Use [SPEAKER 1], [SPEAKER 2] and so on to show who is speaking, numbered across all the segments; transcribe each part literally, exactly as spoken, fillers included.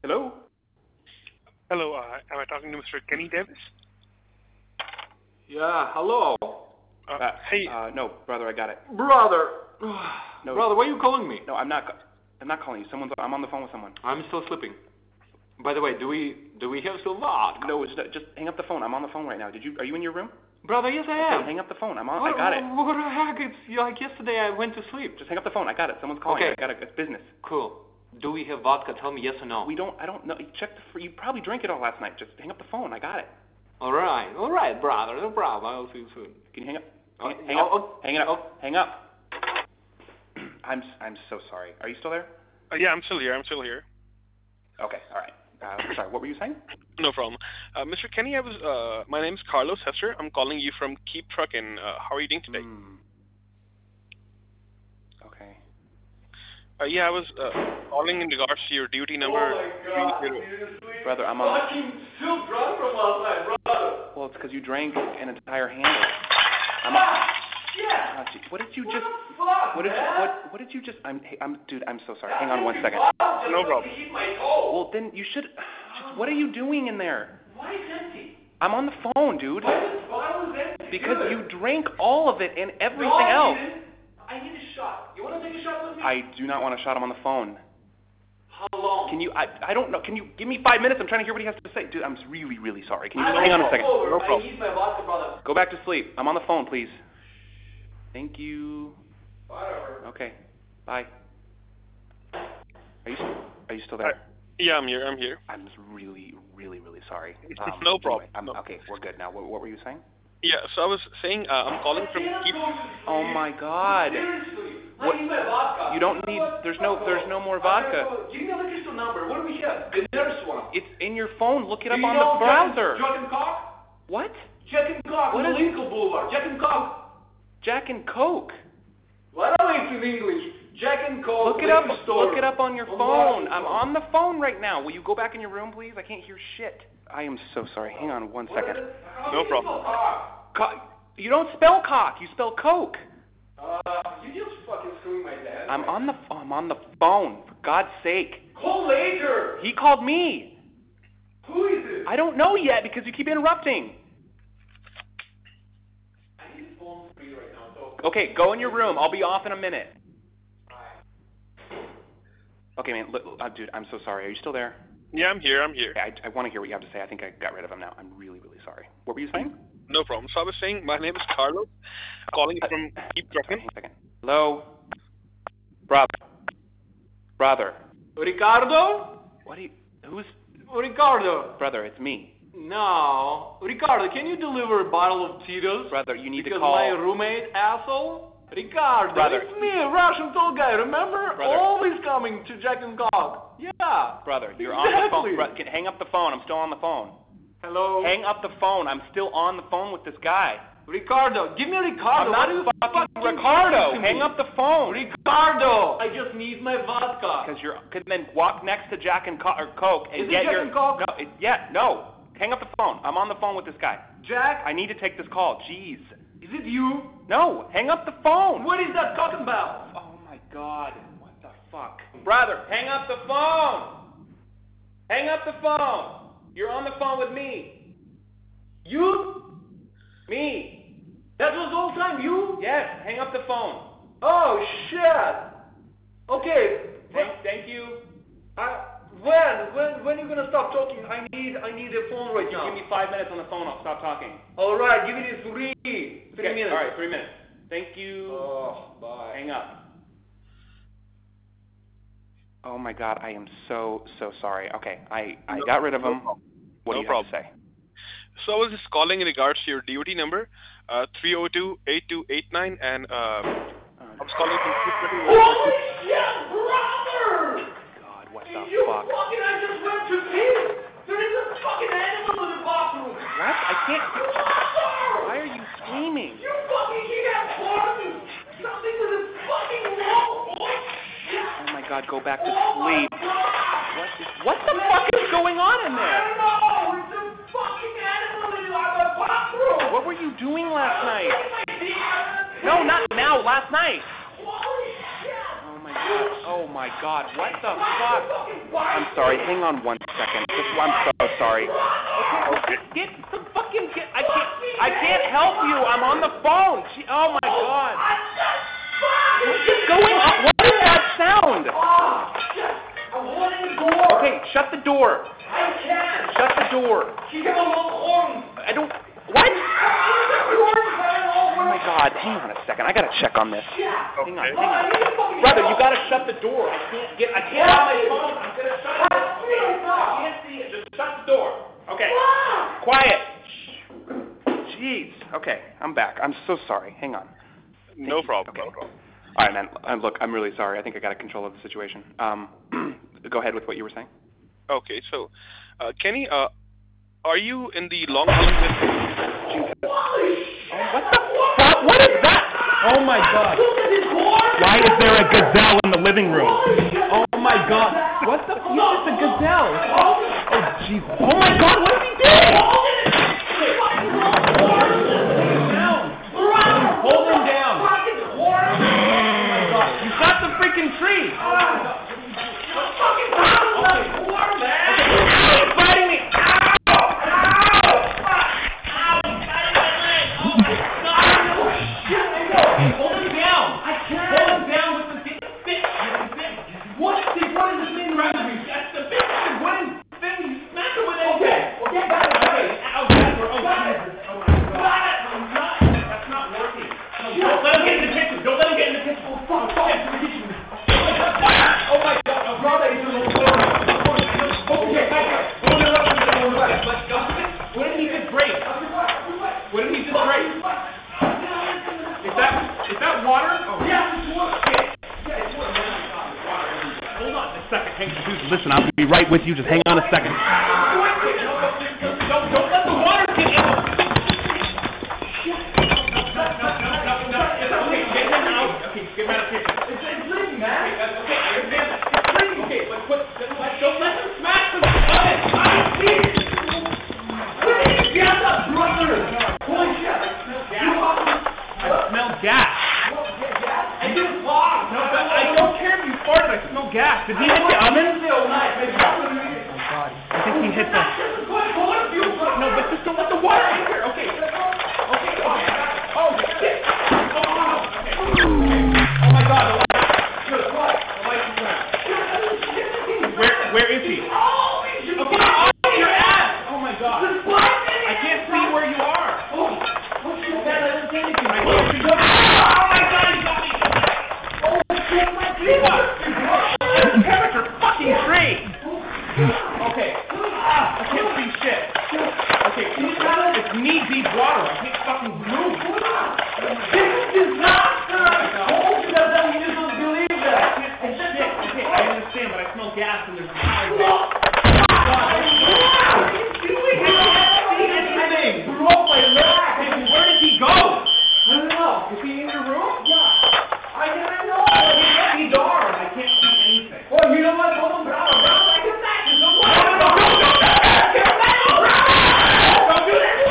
[SPEAKER 1] Hello?
[SPEAKER 2] Hello, uh, am I talking to Mister Kenny Davis?
[SPEAKER 3] Yeah, hello.
[SPEAKER 2] Uh,
[SPEAKER 1] Uh,
[SPEAKER 2] hey.
[SPEAKER 1] Uh, no, brother, I got it.
[SPEAKER 3] Brother.
[SPEAKER 1] No.
[SPEAKER 3] Brother, why are you calling me?
[SPEAKER 1] No, I'm not. I'm not calling you. Someone's. I'm on the phone with someone.
[SPEAKER 3] I'm still sleeping. By the way, do we do we have still vodka?
[SPEAKER 1] No, just, just hang up the phone. I'm on the phone right now. Did you? Are you in your room?
[SPEAKER 3] Brother, yes I
[SPEAKER 1] okay,
[SPEAKER 3] am.
[SPEAKER 1] Hang up the phone. I'm on.
[SPEAKER 3] What,
[SPEAKER 1] I got it.
[SPEAKER 3] What the heck? It's like yesterday I went to sleep.
[SPEAKER 1] Just hang up the phone. I got it. Someone's calling.
[SPEAKER 3] Okay.
[SPEAKER 1] I got it. It's business.
[SPEAKER 3] Cool. Do we have vodka? Tell me yes or no.
[SPEAKER 1] We don't. I don't know. Check the. Fr- you probably drank it all last night. Just hang up the phone. I got it.
[SPEAKER 3] All right. All right, brother. No problem. I'll see you soon.
[SPEAKER 1] Can you hang up?
[SPEAKER 3] Oh,
[SPEAKER 1] Hang, hang
[SPEAKER 3] oh,
[SPEAKER 1] up.
[SPEAKER 3] oh,
[SPEAKER 1] hang it up.
[SPEAKER 3] oh.
[SPEAKER 1] Hang up. I'm. I'm so sorry. Are you still there?
[SPEAKER 2] Uh, yeah, I'm still here. I'm still here.
[SPEAKER 1] Okay. All right. Uh, sorry. What were you saying?
[SPEAKER 2] No problem. Uh, Mister Kenny, I was. Uh, my name's Carlos Hester. I'm calling you from Keep Truckin'. Uh, how are you doing today?
[SPEAKER 1] Hmm. Okay.
[SPEAKER 2] Uh, yeah, I was uh, calling in regards to your duty number.
[SPEAKER 3] Oh my God.
[SPEAKER 2] three zero.
[SPEAKER 1] Brother, I'm on.
[SPEAKER 3] Fucking still drunk from last night, brother.
[SPEAKER 1] Well, it's because you drank an entire handle. I'm.
[SPEAKER 3] Ah, shit.
[SPEAKER 1] Oh, gee, what did you
[SPEAKER 3] What
[SPEAKER 1] just?
[SPEAKER 3] the fuck,
[SPEAKER 1] What did you,
[SPEAKER 3] man?
[SPEAKER 1] what what did you just? I'm hey, I'm dude. I'm so sorry. Hang on one second.
[SPEAKER 2] No problem.
[SPEAKER 1] Well, then you should. Just, what are you doing in there?
[SPEAKER 3] Why is it empty?
[SPEAKER 1] I'm on the phone, dude.
[SPEAKER 3] Why is bottle is empty?
[SPEAKER 1] Because you drank all of it and everything
[SPEAKER 3] no, I
[SPEAKER 1] else.
[SPEAKER 3] Didn't. I need a shot. You want to take a shot with me?
[SPEAKER 1] I do not want to shot him on the phone.
[SPEAKER 3] How long?
[SPEAKER 1] Can you? I I don't know. Can you give me five minutes? I'm trying to hear what he has to say, dude. I'm really really sorry. Can you
[SPEAKER 3] I
[SPEAKER 1] just hang on a second?
[SPEAKER 3] Over.
[SPEAKER 1] No problem.
[SPEAKER 3] I need my vodka, brother.
[SPEAKER 1] Go back to sleep. I'm on the phone, please. Thank you.
[SPEAKER 3] Whatever.
[SPEAKER 1] Okay. Bye. Are you are you still there?
[SPEAKER 2] Uh, yeah, I'm here. I'm here.
[SPEAKER 1] I'm just really, really, really sorry. Um,
[SPEAKER 2] No problem.
[SPEAKER 1] Anyway, I'm,
[SPEAKER 2] No.
[SPEAKER 1] Okay, we're good now. What, what were you saying?
[SPEAKER 2] Yeah, so I was saying uh, I'm calling from Keep.
[SPEAKER 1] Oh my God!
[SPEAKER 3] Seriously,
[SPEAKER 1] What-
[SPEAKER 3] I need my vodka.
[SPEAKER 1] You don't
[SPEAKER 3] know
[SPEAKER 1] need.
[SPEAKER 3] what?
[SPEAKER 1] There's no.
[SPEAKER 3] Fuck
[SPEAKER 1] There's
[SPEAKER 3] off.
[SPEAKER 1] no more
[SPEAKER 3] I gotta
[SPEAKER 1] vodka.
[SPEAKER 3] go. Give me the liquor store number. What do we have? The nearest one.
[SPEAKER 1] It's in your phone. Look it
[SPEAKER 3] Do
[SPEAKER 1] up
[SPEAKER 3] you
[SPEAKER 1] on
[SPEAKER 3] know
[SPEAKER 1] the browser.
[SPEAKER 3] Jack and Cock?
[SPEAKER 1] What?
[SPEAKER 3] Jack and Cock
[SPEAKER 1] What
[SPEAKER 3] on
[SPEAKER 1] is-
[SPEAKER 3] Lincoln Boulevard. Jack and Cock.
[SPEAKER 1] Jack and Coke.
[SPEAKER 3] What are we in English? Jack and Coke.
[SPEAKER 1] Look it up.
[SPEAKER 3] liquor store.
[SPEAKER 1] Look it up on your
[SPEAKER 3] On
[SPEAKER 1] phone.
[SPEAKER 3] Washington.
[SPEAKER 1] I'm on the phone right now. Will you go back in your room, please? I can't hear shit. I am so sorry. Hang on one
[SPEAKER 3] What
[SPEAKER 1] second.
[SPEAKER 3] is it? How
[SPEAKER 2] No
[SPEAKER 3] do you
[SPEAKER 2] problem.
[SPEAKER 3] spell cock?
[SPEAKER 1] Co- you don't spell cock. You spell Coke.
[SPEAKER 3] Uh, you just fucking screwing my dad.
[SPEAKER 1] I'm on the. I'm on the phone. For God's sake.
[SPEAKER 3] Call later.
[SPEAKER 1] He called me.
[SPEAKER 3] Who is it?
[SPEAKER 1] I don't know yet because you keep interrupting.
[SPEAKER 3] I need a phone free right now. So.
[SPEAKER 1] Okay, go in your room. I'll be off in a minute. Okay, man. Look, uh, dude, I'm so sorry. Are you still there?
[SPEAKER 2] Yeah, I'm here. I'm here.
[SPEAKER 1] Okay, I, I want to hear what you have to say. I think I got rid of him now. I'm really, really sorry. What were you saying?
[SPEAKER 2] No problem. So I was saying my name is Carlos. Calling you from Keep
[SPEAKER 1] Sorry,
[SPEAKER 2] Truckin'.
[SPEAKER 1] hang on a second. Hello? Brother. Brother.
[SPEAKER 3] Ricardo?
[SPEAKER 1] What are you... Who's...
[SPEAKER 3] Ricardo.
[SPEAKER 1] Brother, it's me.
[SPEAKER 3] No. Ricardo, can you deliver a bottle of Tito's?
[SPEAKER 1] Brother, you need
[SPEAKER 3] because
[SPEAKER 1] to call...
[SPEAKER 3] my roommate, asshole? Ricardo,
[SPEAKER 1] Brother.
[SPEAKER 3] it's me, a Russian tall guy, remember?
[SPEAKER 1] Brother.
[SPEAKER 3] Always coming to Jack and Cock. Yeah.
[SPEAKER 1] Brother, you're on the phone.
[SPEAKER 3] Exactly.
[SPEAKER 1] Bro, can, hang up the phone. I'm still on the phone.
[SPEAKER 3] Hello?
[SPEAKER 1] Hang up the phone. I'm still on the phone with this guy.
[SPEAKER 3] Ricardo, give me Ricardo.
[SPEAKER 1] I'm not
[SPEAKER 3] What are you
[SPEAKER 1] fucking,
[SPEAKER 3] fucking
[SPEAKER 1] Ricardo.
[SPEAKER 3] saying to me?
[SPEAKER 1] Hang up the phone.
[SPEAKER 3] Ricardo, I just need my vodka.
[SPEAKER 1] Because you're... Cause then walk next to Jack and Co- or Coke and
[SPEAKER 3] Is it
[SPEAKER 1] get
[SPEAKER 3] Jack
[SPEAKER 1] your...
[SPEAKER 3] and Coke?
[SPEAKER 1] No, it, yeah, no. Hang up the phone. I'm on the phone with this guy.
[SPEAKER 3] Jack,
[SPEAKER 1] I need to take this call. Jeez.
[SPEAKER 3] is it you?
[SPEAKER 1] No, hang up the phone.
[SPEAKER 3] What is that talking about?
[SPEAKER 1] Oh my God. What the fuck? Brother, hang up the phone. Hang up the phone. You're on the phone with me.
[SPEAKER 3] You?
[SPEAKER 1] Me.
[SPEAKER 3] That was all time you?
[SPEAKER 1] Yes, hang up the phone.
[SPEAKER 3] Oh shit. Okay.
[SPEAKER 1] Thank, thank you.
[SPEAKER 3] I, when when when are you gonna stop talking? I need I need a phone right
[SPEAKER 1] You
[SPEAKER 3] now.
[SPEAKER 1] give me five minutes on the phone, I'll stop talking.
[SPEAKER 3] All right, give me this three three
[SPEAKER 1] Okay,
[SPEAKER 3] minutes.
[SPEAKER 1] All right, three minutes. Thank you.
[SPEAKER 3] Oh, bye.
[SPEAKER 1] Hang up. Oh my God, I am so, so sorry. Okay, I, I
[SPEAKER 2] No-
[SPEAKER 1] got rid of
[SPEAKER 2] no
[SPEAKER 1] him.
[SPEAKER 2] problem.
[SPEAKER 1] What
[SPEAKER 2] No
[SPEAKER 1] do you have to
[SPEAKER 2] problem.
[SPEAKER 1] say?
[SPEAKER 2] So I was just calling in regards to your duty number, uh, three oh two, eight two eight nine, and uh, I was calling from Keep Truckin'.
[SPEAKER 3] Holy shit, brother!
[SPEAKER 1] God, what
[SPEAKER 3] You
[SPEAKER 1] the fuck?
[SPEAKER 3] fucking I just went to piss. There is a fucking animal in the bathroom.
[SPEAKER 1] What? I can't.
[SPEAKER 3] Brother!
[SPEAKER 1] Why are you screaming?
[SPEAKER 3] You fucking can't horses! Something with a fucking wrong voice!
[SPEAKER 1] Oh my God, go back to
[SPEAKER 3] Oh my
[SPEAKER 1] sleep.
[SPEAKER 3] God!
[SPEAKER 1] What is, what the fuck is going on in
[SPEAKER 3] I
[SPEAKER 1] there?
[SPEAKER 3] don't know! It's a fucking animal in my bathroom!
[SPEAKER 1] What were you doing last night?
[SPEAKER 3] My dick.
[SPEAKER 1] No, not now, last night.
[SPEAKER 3] Holy shit!
[SPEAKER 1] Oh my God. Oh my God! What the fuck? I'm sorry. Hang on one second. Just, I'm so sorry. Okay, get, get the fucking. Get, I can't. I can't help you. I'm on the phone. Gee, oh my God! What is going on? What is that sound? Okay, shut the door.
[SPEAKER 3] I can't.
[SPEAKER 1] Shut the door.
[SPEAKER 3] She gave a little horn.
[SPEAKER 1] I don't. What? Oh my God! Hang on a second. I gotta check on this. Hang on. Hang on. Brother, you gotta shut the door. I can't get. I can't have my phone. I'm gonna shut it. I can't see it. Just shut the door. Okay. Quiet. Jeez. Okay, I'm back. I'm so sorry. Hang on. Thank
[SPEAKER 2] No
[SPEAKER 1] you.
[SPEAKER 2] problem.
[SPEAKER 1] Okay.
[SPEAKER 2] No problem.
[SPEAKER 1] All right, man. Um, look, I'm really sorry. I think I got control of the situation. Um, go ahead with what you were saying.
[SPEAKER 2] Okay, so, uh, Kenny, uh, are you in the Long Island district?
[SPEAKER 1] Oh, what the fuck? What is that? Oh my God. Why is there a gazelle in the living room? Oh my God. What the fuck? It's a gazelle. Oh, Jesus. Oh my God, what is he doing? Hold him down. Oh my God. You got the freaking tree. He's biting me. Hold him down. I can't. Hold him down with the big stick. What? What does this mean, right? That's the big stick. What is this? You smack him with it. Okay. Okay, got it. Okay. Oh, God. Oh, Jesus. Oh, my God. That's not working. Don't let him get in the kitchen. Don't let him get in the kitchen. Oh, fuck. Fuck. Oh, my God. Oh, brother, he's in the floor. Okay, back up. Let's go. What did he just break? What did he just break? Is that is that water? Oh, yeah, it's water. Shit. Yeah, it's water. Hold on a second. Hey, dude, listen, I'll be right with you. Just hang on a second. Don't, don't let the water get in. It's okay. Get him out. Okay, get him out of the kitchen. It's, it's leaking, man. Okay, okay, I understand that. It's leaking. Okay, but put, don't let him smash the oven. I see it. Please, get up, brother. Holy shit. I smell gas. I didn't fart. No, but I don't care if you farted. I smell gas. Did he hit the oven? Oh God. I think he hit the. No, but just don't let the water in here. Okay. Okay. Oh shit. Oh, okay. Oh my God. The light. Good. What? The light is on. Where? Where is he? Okay. Oh, your ass. Oh my God. I can't see where you are. Oh. That doesn't say anything. I can't see. Oh my God, he got me! Oh shit, my God! Damn your fucking tree! Okay. I can't see shit. Okay, it's knee deep water. I can't fucking move. This is disaster! I told you that you just don't believe that. I can't see shit. Okay, I understand, but I smell gas and there's fire. God, what are you doing? I can't see anything! Broke my leg! Where did he go? I don't know. Is he in your room? Yeah. I don't know. He's armed. I can't see anything. Oh, you know what? Hold on, bravo. Bravo, I can back you. Don't worry. No, no, no, don't do that. Get back, bravo. Don't do that.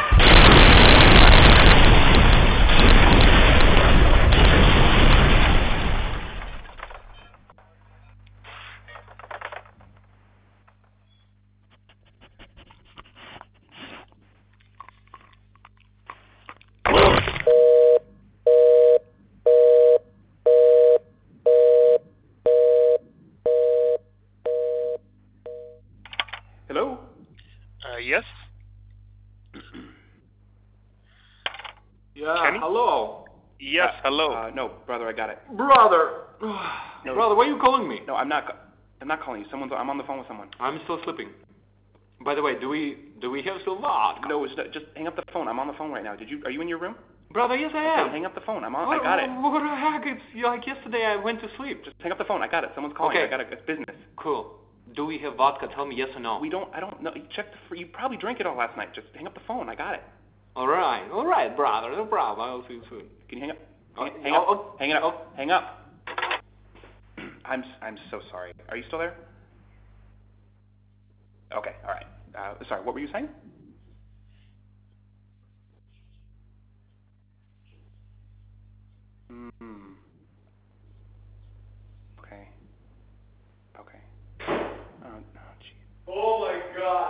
[SPEAKER 1] Hello?
[SPEAKER 2] Uh, yes?
[SPEAKER 4] Yeah,
[SPEAKER 2] Kenny?
[SPEAKER 4] hello.
[SPEAKER 2] Yes,
[SPEAKER 1] Uh,
[SPEAKER 2] hello.
[SPEAKER 1] Uh, no, brother, I got it.
[SPEAKER 4] Brother.
[SPEAKER 1] No.
[SPEAKER 4] Brother, why are you calling me?
[SPEAKER 1] No, I'm not. I'm not calling you. Someone's. I'm on the phone with someone.
[SPEAKER 4] I'm still sleeping. By the way, do we do we have still vodka?
[SPEAKER 1] No, it's not, just hang up the phone. I'm on the phone right now. Did you? Are you in your room?
[SPEAKER 4] Brother, yes I
[SPEAKER 1] Okay,
[SPEAKER 4] am.
[SPEAKER 1] hang up the phone. I'm on.
[SPEAKER 4] What,
[SPEAKER 1] I got it.
[SPEAKER 4] What the heck? It's like yesterday I went to sleep.
[SPEAKER 1] Just hang up the phone. I got it. Someone's calling.
[SPEAKER 4] Okay.
[SPEAKER 1] I got it. It's business.
[SPEAKER 4] Cool. Do we have vodka? Tell me yes or no.
[SPEAKER 1] We don't. I don't know. You check the. fr- You probably drank it all last night. Just hang up the phone. I got it.
[SPEAKER 4] All right, all right, brother. No problem. I'll see you soon.
[SPEAKER 1] Can you hang up?
[SPEAKER 4] Oh,
[SPEAKER 1] Hang, hang
[SPEAKER 4] oh,
[SPEAKER 1] up.
[SPEAKER 4] oh,
[SPEAKER 1] hang it up.
[SPEAKER 4] oh.
[SPEAKER 1] Hang up. I'm. s- I'm so sorry. Are you still there? Okay. All right. Uh, sorry. What were you saying?